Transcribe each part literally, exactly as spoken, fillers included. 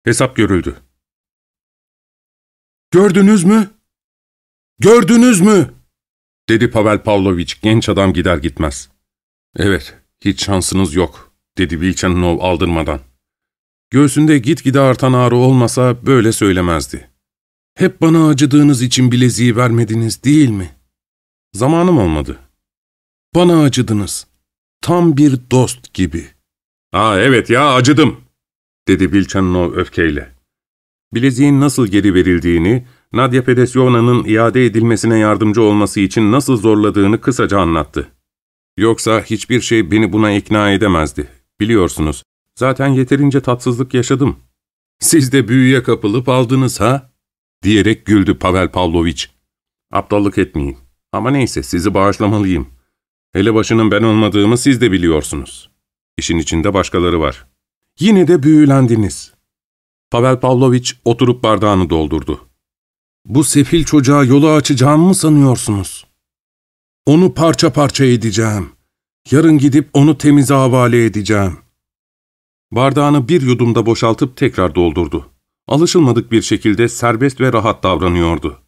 Hesap görüldü. "Gördünüz mü? Gördünüz mü?" dedi Pavel Pavlovich genç adam gider gitmez. "Evet, hiç şansınız yok," dedi Vilchanov aldırmadan. Göğsünde gitgide artan ağrı olmasa böyle söylemezdi. "Hep bana acıdığınız için bileziği vermediniz değil mi? Zamanım olmadı. Bana acıdınız. Tam bir dost gibi." "Aa evet ya, acıdım," dedi Vilchanov öfkeyle. Bileziğin nasıl geri verildiğini, Nadia Fedosyevna'nın iade edilmesine yardımcı olması için nasıl zorladığını kısaca anlattı. "Yoksa hiçbir şey beni buna ikna edemezdi. Biliyorsunuz, zaten yeterince tatsızlık yaşadım. Siz de büyüye kapılıp aldınız ha?" diyerek güldü Pavel Pavlovich. "Aptallık etmeyin. Ama neyse, sizi bağışlamalıyım. Elebaşının ben olmadığımı siz de biliyorsunuz. İşin içinde başkaları var." "Yine de büyülendiniz." Pavel Pavlovich oturup bardağını doldurdu. "Bu sefil çocuğa yolu açacağımı mı sanıyorsunuz? Onu parça parça edeceğim. Yarın gidip onu temize havale edeceğim." Bardağını bir yudumda boşaltıp tekrar doldurdu. Alışılmadık bir şekilde serbest ve rahat davranıyordu.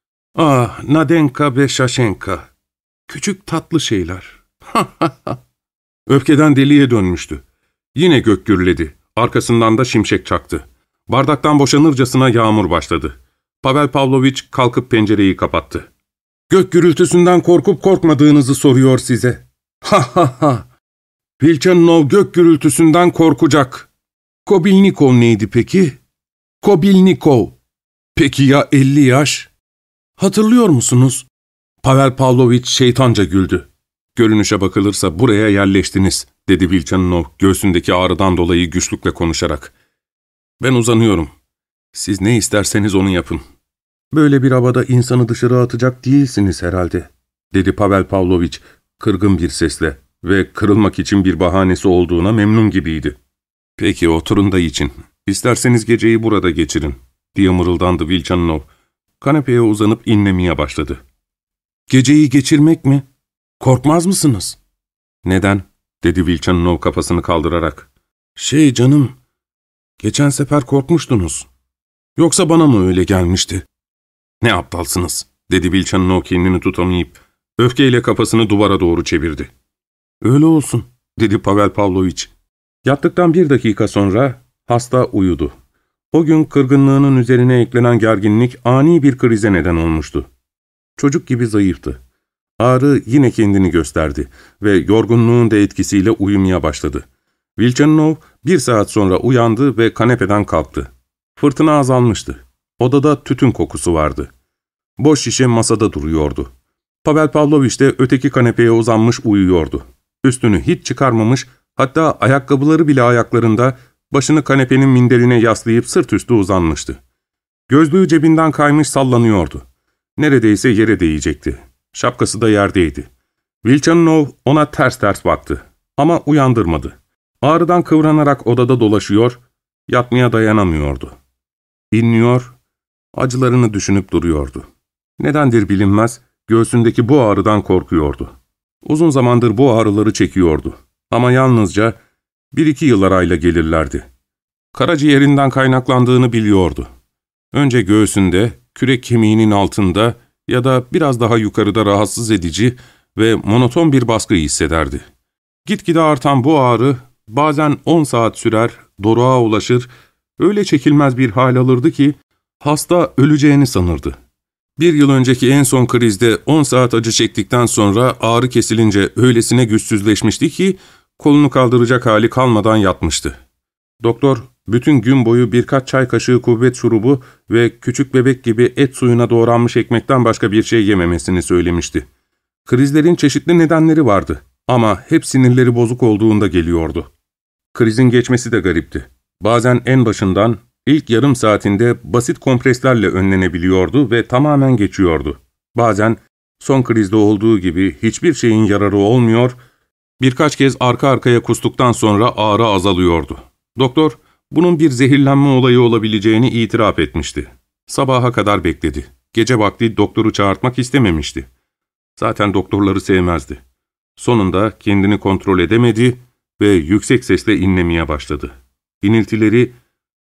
"Ah, Nadenka ve Şaşenka. Küçük tatlı şeyler. Ha ha ha." Öfkeden deliye dönmüştü. Yine gök gürledi. Arkasından da şimşek çaktı. Bardaktan boşanırcasına yağmur başladı. Pavel Pavlovich kalkıp pencereyi kapattı. "Gök gürültüsünden korkup korkmadığınızı soruyor size. Ha ha ha. Vilchanov gök gürültüsünden korkacak. Kobilnikov neydi peki? Kobilnikov. Peki ya elli yaş? Hatırlıyor musunuz?" Pavel Pavlovich şeytanca güldü. "Görünüşe bakılırsa buraya yerleştiniz," dedi Vilchanov göğsündeki ağrıdan dolayı güçlükle konuşarak. "Ben uzanıyorum. Siz ne isterseniz onu yapın. Böyle bir havada insanı dışarı atacak değilsiniz herhalde," dedi Pavel Pavlovich kırgın bir sesle ve kırılmak için bir bahanesi olduğuna memnun gibiydi. "Peki oturun da için. İsterseniz geceyi burada geçirin," diye mırıldandı Vilchanov. Kanepeye uzanıp inlemeye başladı. "Geceyi geçirmek mi? Korkmaz mısınız?" "Neden?" dedi Vilchanov kafasını kaldırarak. "Şey canım, geçen sefer korkmuştunuz. Yoksa bana mı öyle gelmişti?" "Ne aptalsınız," dedi Vilchanov kendini tutamayıp, öfkeyle kafasını duvara doğru çevirdi. "Öyle olsun," dedi Pavel Pavlovich. Yattıktan bir dakika sonra hasta uyudu. O gün kırgınlığının üzerine eklenen gerginlik ani bir krize neden olmuştu. Çocuk gibi zayıftı. Ağrı yine kendini gösterdi ve yorgunluğun da etkisiyle uyumaya başladı. Vilchanov bir saat sonra uyandı ve kanepeden kalktı. Fırtına azalmıştı. Odada tütün kokusu vardı. Boş şişe masada duruyordu. Pavel Pavlovich de öteki kanepeye uzanmış uyuyordu. Üstünü hiç çıkarmamış, hatta ayakkabıları bile ayaklarında, başını kanepenin minderine yaslayıp sırt üstü uzanmıştı. Gözlüğü cebinden kaymış sallanıyordu. Neredeyse yere değecekti. Şapkası da yerdeydi. Vilchanov ona ters ters baktı. Ama uyandırmadı. Ağrıdan kıvranarak odada dolaşıyor, yatmaya dayanamıyordu. İnliyor, acılarını düşünüp duruyordu. Nedendir bilinmez, göğsündeki bu ağrıdan korkuyordu. Uzun zamandır bu ağrıları çekiyordu. Ama yalnızca bir iki yıl arayla gelirlerdi. Karaciğerinden kaynaklandığını biliyordu. Önce göğsünde, kürek kemiğinin altında ya da biraz daha yukarıda rahatsız edici ve monoton bir baskı hissederdi. Gitgide artan bu ağrı bazen on saat sürer, doruğa ulaşır, öyle çekilmez bir hal alırdı ki hasta öleceğini sanırdı. Bir yıl önceki en son krizde on saat acı çektikten sonra ağrı kesilince öylesine güçsüzleşmişti ki kolunu kaldıracak hali kalmadan yatmıştı. Doktor bütün gün boyu birkaç çay kaşığı kuvvet şurubu ve küçük bebek gibi et suyuna doğranmış ekmekten başka bir şey yememesini söylemişti. Krizlerin çeşitli nedenleri vardı ama hep sinirleri bozuk olduğunda geliyordu. Krizin geçmesi de garipti. Bazen en başından, ilk yarım saatinde basit kompreslerle önlenebiliyordu ve tamamen geçiyordu. Bazen son krizde olduğu gibi hiçbir şeyin yararı olmuyor, birkaç kez arka arkaya kustuktan sonra ağrı azalıyordu. Doktor, bunun bir zehirlenme olayı olabileceğini itiraf etmişti. Sabaha kadar bekledi. Gece vakti doktoru çağırtmak istememişti. Zaten doktorları sevmezdi. Sonunda kendini kontrol edemedi ve yüksek sesle inlemeye başladı. İniltileri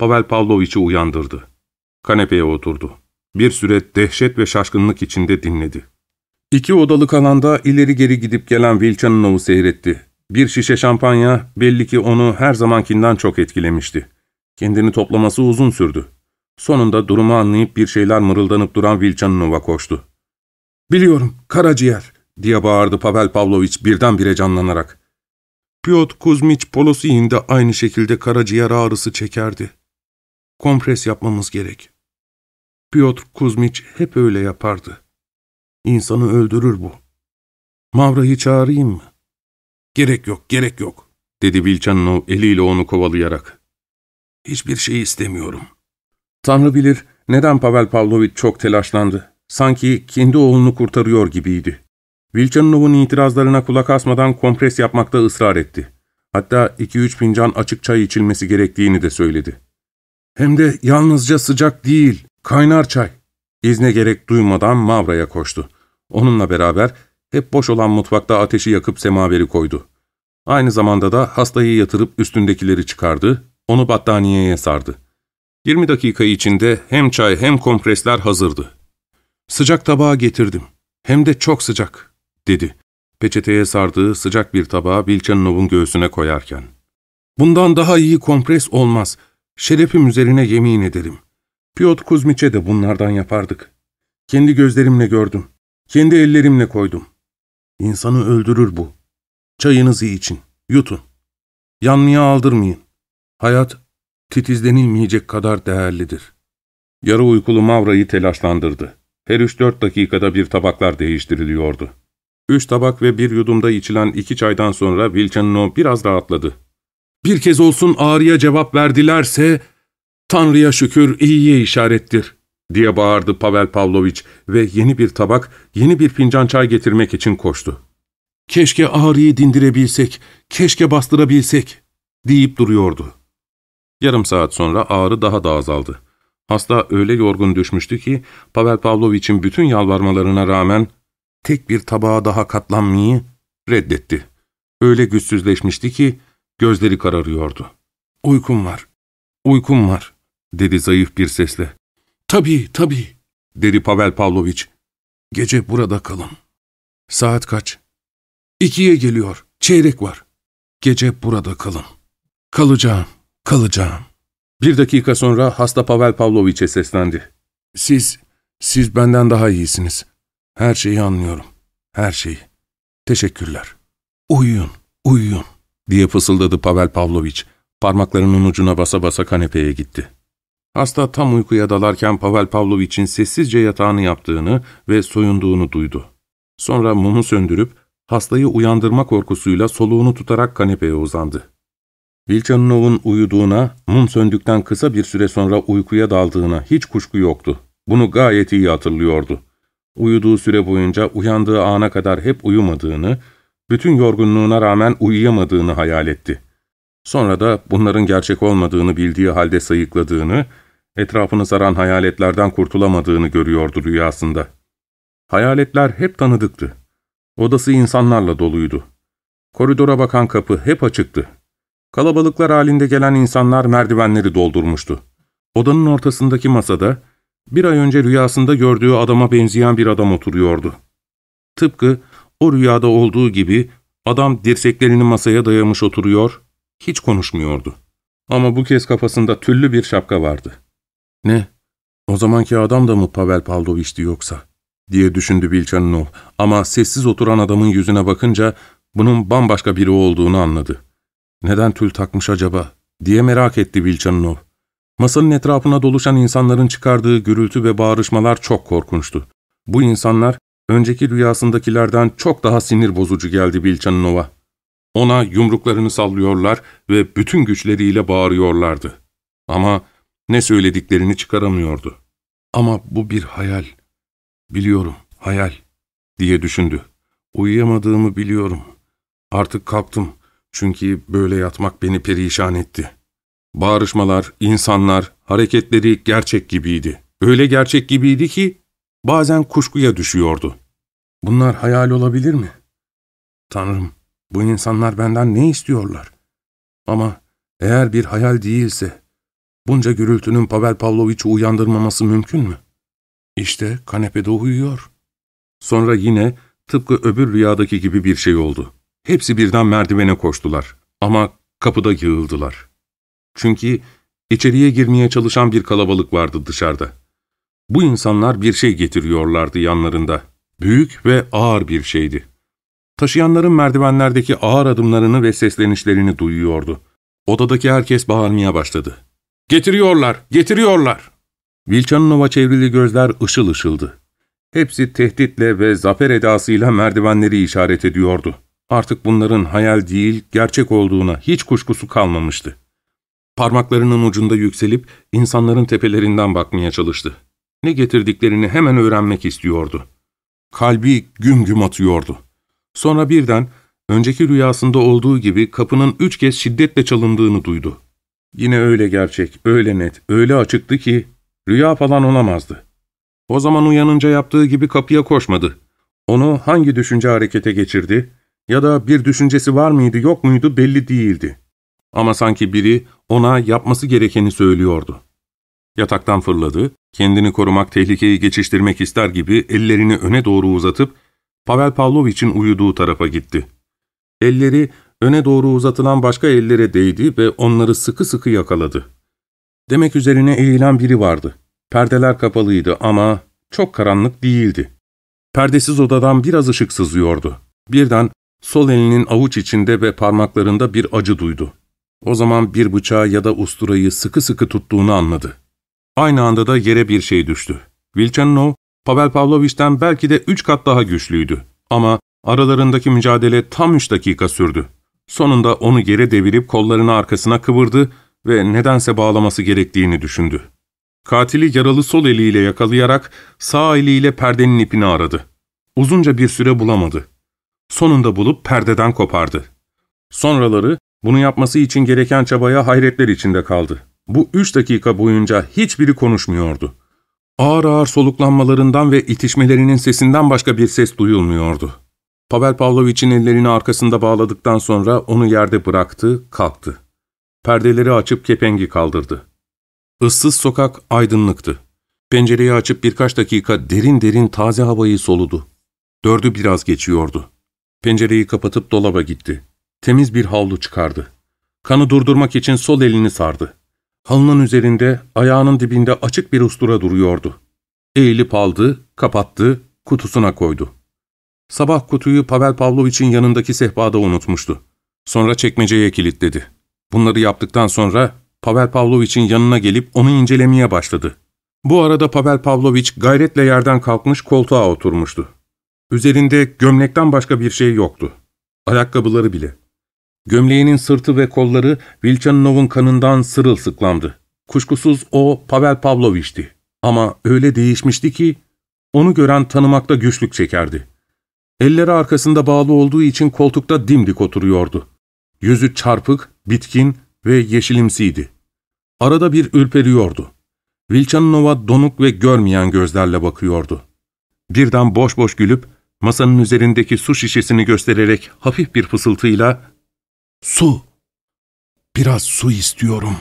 Pavel Pavloviç'i uyandırdı. Kanepeye oturdu. Bir süre dehşet ve şaşkınlık içinde dinledi. İki odalık alanda ileri geri gidip gelen Vilchanov'u seyretti. Bir şişe şampanya belli ki onu her zamankinden çok etkilemişti. Kendini toplaması uzun sürdü. Sonunda durumu anlayıp bir şeyler mırıldanıp duran Vilchanov'a koştu. ''Biliyorum, karaciğer!'' diye bağırdı Pavel Pavloviç birdenbire canlanarak. Piotr Kuzmiç Polosiyin de aynı şekilde karaciğer ağrısı çekerdi. Kompres yapmamız gerek. Piotr Kuzmiç hep öyle yapardı. İnsanı öldürür bu. Mavra'yı çağırayım mı? Gerek yok, gerek yok, dedi Vilchanov eliyle onu kovalayarak. Hiçbir şey istemiyorum. Tanrı bilir neden Pavel Pavloviç çok telaşlandı. Sanki kendi oğlunu kurtarıyor gibiydi. Vilchanov'un itirazlarına kulak asmadan kompres yapmakta ısrar etti. Hatta iki üç fincan açık çay içilmesi gerektiğini de söyledi. Hem de yalnızca sıcak değil, kaynar çay. İzne gerek duymadan Mavra'ya koştu. Onunla beraber hep boş olan mutfakta ateşi yakıp semaveri koydu. Aynı zamanda da hastayı yatırıp üstündekileri çıkardı, onu battaniyeye sardı. Yirmi dakika içinde hem çay hem kompresler hazırdı. ''Sıcak tabağı getirdim. Hem de çok sıcak.'' dedi. Peçeteye sardığı sıcak bir tabağı Vilchanov'un göğsüne koyarken. ''Bundan daha iyi kompres olmaz. Şerefim üzerine yemin ederim. Piotr Kuzmiç'e de bunlardan yapardık. Kendi gözlerimle gördüm. Kendi ellerimle koydum. İnsanı öldürür bu. Çayınızı için, yutun. Yanmaya aldırmayın. Hayat titizlenilmeyecek kadar değerlidir.'' Yarı uykulu Mavra'yı telaşlandırdı. Her üç dört dakikada bir tabaklar değiştiriliyordu. Üç tabak ve bir yudumda içilen iki çaydan sonra Vilchanov biraz rahatladı. ''Bir kez olsun ağrıya cevap verdilerse, Tanrı'ya şükür iyiye işarettir.'' diye bağırdı Pavel Pavloviç ve yeni bir tabak, yeni bir fincan çay getirmek için koştu. ''Keşke ağrıyı dindirebilsek, keşke bastırabilsek.'' deyip duruyordu. Yarım saat sonra ağrı daha da azaldı. Hasta öyle yorgun düşmüştü ki Pavel Pavloviç'in bütün yalvarmalarına rağmen tek bir tabağa daha katlanmayı reddetti. Öyle güçsüzleşmişti ki gözleri kararıyordu. ''Uykum var, uykum var.'' dedi zayıf bir sesle. ''Tabii, tabii.'' dedi Pavel Pavloviç. ''Gece burada kalın.'' ''Saat kaç?'' ''İkiye geliyor, çeyrek var.'' ''Gece burada kalın.'' ''Kalacağım, kalacağım.'' Bir dakika sonra hasta Pavel Pavloviç'e seslendi. ''Siz, siz benden daha iyisiniz. Her şeyi anlıyorum, her şeyi. Teşekkürler. Uyuyun, uyuyun.'' diye fısıldadı Pavel Pavloviç. Parmaklarının ucuna basa basa kanepeye gitti. Hasta tam uykuya dalarken Pavel Pavloviç'in sessizce yatağını yaptığını ve soyunduğunu duydu. Sonra mumu söndürüp hastayı uyandırma korkusuyla soluğunu tutarak kanepeye uzandı. Vilchanov'un uyuduğuna, mum söndükten kısa bir süre sonra uykuya daldığına hiç kuşku yoktu. Bunu gayet iyi hatırlıyordu. Uyuduğu süre boyunca uyandığı ana kadar hep uyumadığını, bütün yorgunluğuna rağmen uyuyamadığını hayal etti. Sonra da bunların gerçek olmadığını bildiği halde sayıkladığını, etrafını saran hayaletlerden kurtulamadığını görüyordu rüyasında. Hayaletler hep tanıdıktı. Odası insanlarla doluydu. Koridora bakan kapı hep açıktı. Kalabalıklar halinde gelen insanlar merdivenleri doldurmuştu. Odanın ortasındaki masada, bir ay önce rüyasında gördüğü adama benzeyen bir adam oturuyordu. Tıpkı o rüyada olduğu gibi adam dirseklerini masaya dayamış oturuyor, hiç konuşmuyordu. Ama bu kez kafasında tüllü bir şapka vardı. ''Ne? O zamanki adam da mı Pavel Pavloviç'ti yoksa?'' diye düşündü Vilchanov ama sessiz oturan adamın yüzüne bakınca bunun bambaşka biri olduğunu anladı. ''Neden tül takmış acaba?'' diye merak etti Vilchanov. Masanın etrafına doluşan insanların çıkardığı gürültü ve bağırışmalar çok korkunçtu. Bu insanlar önceki rüyasındakilerden çok daha sinir bozucu geldi Vilchanov'a. Ona yumruklarını sallıyorlar ve bütün güçleriyle bağırıyorlardı. Ama ne söylediklerini çıkaramıyordu. ''Ama bu bir hayal. Biliyorum, hayal.'' diye düşündü. ''Uyuyamadığımı biliyorum. Artık kalktım. Çünkü böyle yatmak beni perişan etti.'' Bağırışmalar, insanlar, hareketleri gerçek gibiydi. Öyle gerçek gibiydi ki bazen kuşkuya düşüyordu. ''Bunlar hayal olabilir mi? Tanrım, bu insanlar benden ne istiyorlar? Ama eğer bir hayal değilse, Bunca gürültünün Pavel Pavloviç'i uyandırmaması mümkün mü? İşte kanepede uyuyor. Sonra yine tıpkı öbür rüyadaki gibi bir şey oldu. Hepsi birden merdivene koştular ama kapıda yığıldılar. Çünkü içeriye girmeye çalışan bir kalabalık vardı dışarıda. Bu insanlar bir şey getiriyorlardı yanlarında. Büyük ve ağır bir şeydi. Taşıyanların merdivenlerdeki ağır adımlarını ve seslenişlerini duyuyordu. Odadaki herkes bağırmaya başladı. ''Getiriyorlar, getiriyorlar!'' Vilchanov'a çevrili gözler ışıl ışıldı. Hepsi tehditle ve zafer edasıyla merdivenleri işaret ediyordu. Artık bunların hayal değil, gerçek olduğuna hiç kuşkusu kalmamıştı. Parmaklarının ucunda yükselip insanların tepelerinden bakmaya çalıştı. Ne getirdiklerini hemen öğrenmek istiyordu. Kalbi güm güm atıyordu. Sonra birden, önceki rüyasında olduğu gibi kapının üç kez şiddetle çalındığını duydu. Yine öyle gerçek, öyle net, öyle açıktı ki rüya falan olamazdı. O zaman uyanınca yaptığı gibi kapıya koşmadı. Onu hangi düşünce harekete geçirdi ya da bir düşüncesi var mıydı yok muydu belli değildi. Ama sanki biri ona yapması gerekeni söylüyordu. Yataktan fırladı, kendini korumak, tehlikeyi geçiştirmek ister gibi ellerini öne doğru uzatıp Pavel Pavloviç'in uyuduğu tarafa gitti. Elleri öne doğru uzatılan başka ellere değdi ve onları sıkı sıkı yakaladı. Demek üzerine eğilen biri vardı. Perdeler kapalıydı ama çok karanlık değildi. Perdesiz odadan biraz ışık sızıyordu. Birden sol elinin avuç içinde ve parmaklarında bir acı duydu. O zaman bir bıçağı ya da usturayı sıkı sıkı tuttuğunu anladı. Aynı anda da yere bir şey düştü. Vilchanov, Pavel Pavloviç'ten belki de üç kat daha güçlüydü. Ama aralarındaki mücadele tam üç dakika sürdü. Sonunda onu yere devirip kollarını arkasına kıvırdı ve nedense bağlaması gerektiğini düşündü. Katili yaralı sol eliyle yakalayarak sağ eliyle perdenin ipini aradı. Uzunca bir süre bulamadı. Sonunda bulup perdeden kopardı. Sonraları bunu yapması için gereken çabaya hayretler içinde kaldı. Bu üç dakika boyunca hiçbiri konuşmuyordu. Ağır ağır soluklanmalarından ve itişmelerinin sesinden başka bir ses duyulmuyordu. Pavel Pavloviç'in ellerini arkasında bağladıktan sonra onu yerde bıraktı, kalktı. Perdeleri açıp kepengi kaldırdı. Issız sokak aydınlıktı. Pencereyi açıp birkaç dakika derin derin taze havayı soludu. Dördü biraz geçiyordu. Pencereyi kapatıp dolaba gitti. Temiz bir havlu çıkardı. Kanı durdurmak için sol elini sardı. Halının üzerinde, ayağının dibinde açık bir ustura duruyordu. Eğilip aldı, kapattı, kutusuna koydu. Sabah kutuyu Pavel Pavloviç'in yanındaki sehpada unutmuştu. Sonra çekmeceye kilitledi. Bunları yaptıktan sonra Pavel Pavloviç'in yanına gelip onu incelemeye başladı. Bu arada Pavel Pavloviç gayretle yerden kalkmış koltuğa oturmuştu. Üzerinde gömlekten başka bir şey yoktu. Ayakkabıları bile. Gömleğinin sırtı ve kolları Vilchanov'un kanından sırılsıklamdı. Kuşkusuz o Pavel Pavloviç'ti. Ama öyle değişmişti ki onu gören tanımakta güçlük çekerdi. Elleri arkasında bağlı olduğu için koltukta dimdik oturuyordu. Yüzü çarpık, bitkin ve yeşilimsiydi. Arada bir ürperiyordu. Vilchanov'a donuk ve görmeyen gözlerle bakıyordu. Birden boş boş gülüp masanın üzerindeki su şişesini göstererek hafif bir fısıltıyla ''Su, biraz su istiyorum.''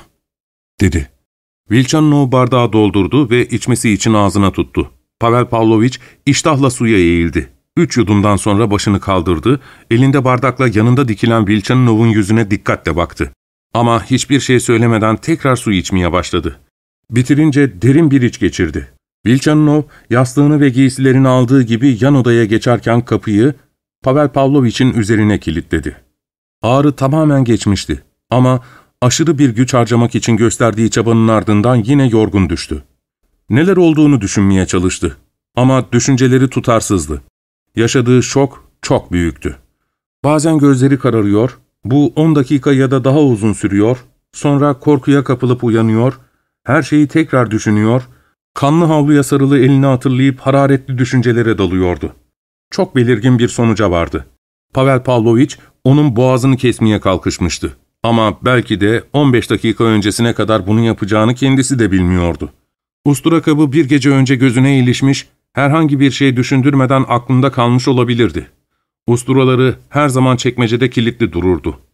dedi. Vilchanov bardağı doldurdu ve içmesi için ağzına tuttu. Pavel Pavloviç iştahla suya eğildi. Üç yudumdan sonra başını kaldırdı, elinde bardakla yanında dikilen Vilchanov'un yüzüne dikkatle baktı. Ama hiçbir şey söylemeden tekrar su içmeye başladı. Bitirince derin bir iç geçirdi. Vilchanov, yastığını ve giysilerini aldığı gibi yan odaya geçerken kapıyı Pavel Pavloviç'in üzerine kilitledi. Ağrı tamamen geçmişti ama aşırı bir güç harcamak için gösterdiği çabanın ardından yine yorgun düştü. Neler olduğunu düşünmeye çalıştı ama düşünceleri tutarsızdı. Yaşadığı şok çok büyüktü. Bazen gözleri kararıyor, bu on dakika ya da daha uzun sürüyor, sonra korkuya kapılıp uyanıyor, her şeyi tekrar düşünüyor, kanlı havluya sarılı elini hatırlayıp hararetli düşüncelere dalıyordu. Çok belirgin bir sonuca vardı. Pavel Pavloviç onun boğazını kesmeye kalkışmıştı. Ama belki de on beş dakika öncesine kadar bunu yapacağını kendisi de bilmiyordu. Ustura kabı bir gece önce gözüne ilişmiş, herhangi bir şey düşündürmeden aklında kalmış olabilirdi. Usturaları her zaman çekmecede kilitli dururdu.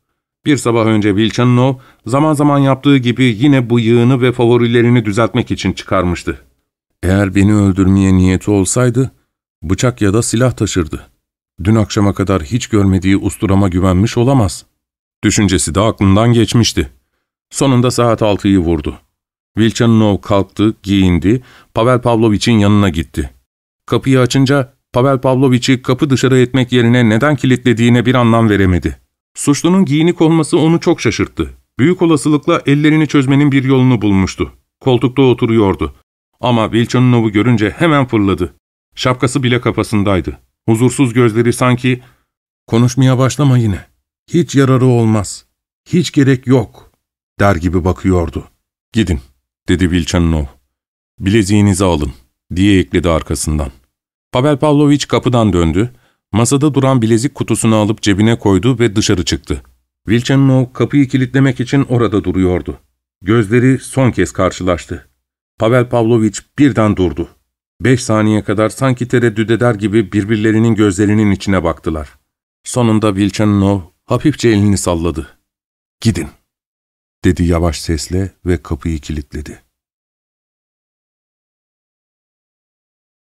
Bir sabah önce Vilchanov zaman zaman yaptığı gibi yine bıyığını ve favorilerini düzeltmek için çıkarmıştı. Eğer beni öldürmeye niyeti olsaydı, bıçak ya da silah taşırdı. Dün akşama kadar hiç görmediği usturama güvenmiş olamaz. Düşüncesi de aklından geçmişti. Sonunda saat altıyı vurdu. Vilchanov kalktı, giyindi, Pavel Pavlovich'in yanına gitti. Kapıyı açınca Pavel Pavlovich'i kapı dışarı etmek yerine neden kilitlediğine bir anlam veremedi. Suçlunun giyinik olması onu çok şaşırttı. Büyük olasılıkla ellerini çözmenin bir yolunu bulmuştu. Koltukta oturuyordu. Ama Vilchanov'u görünce hemen fırladı. Şapkası bile kafasındaydı. Huzursuz gözleri sanki "Konuşmaya başlama yine. Hiç yararı olmaz. Hiç gerek yok," der gibi bakıyordu. "Gidin," dedi Vilchanov. "Bileziğinizi alın," diye ekledi arkasından. Pavel Pavlovich kapıdan döndü. Masada duran bilezik kutusunu alıp cebine koydu ve dışarı çıktı. Vilchanov kapıyı kilitlemek için orada duruyordu. Gözleri son kez karşılaştı. Pavel Pavlovich birden durdu. Beş saniye kadar sanki tereddüt eder gibi birbirlerinin gözlerinin içine baktılar. Sonunda Vilchanov hafifçe elini salladı. "Gidin," dedi yavaş sesle ve kapıyı kilitledi.